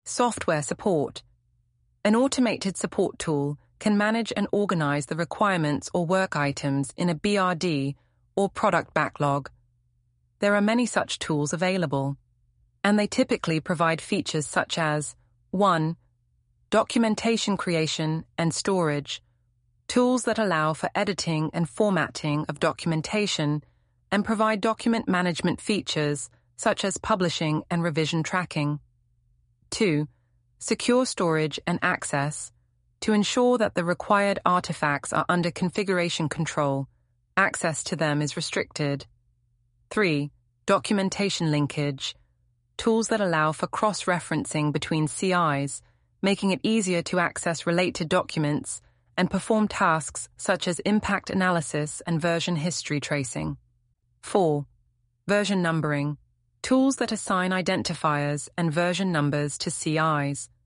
Software support. An automated support tool can manage and organize the requirements or work items in a BRD or product backlog. There are many such tools available, and they typically provide features such as 1. Documentation creation and storage, tools that allow for editing and formatting of documentation and provide document management features such as publishing and revision tracking. 2. Secure storage and access, to ensure that the required artifacts are under configuration control. Access to them is restricted. 3. Documentation linkage, tools that allow for cross-referencing between CIs, making it easier to access related documents and perform tasks such as impact analysis and version history tracing. 4. Version numbering, tools that assign identifiers and version numbers to CIs.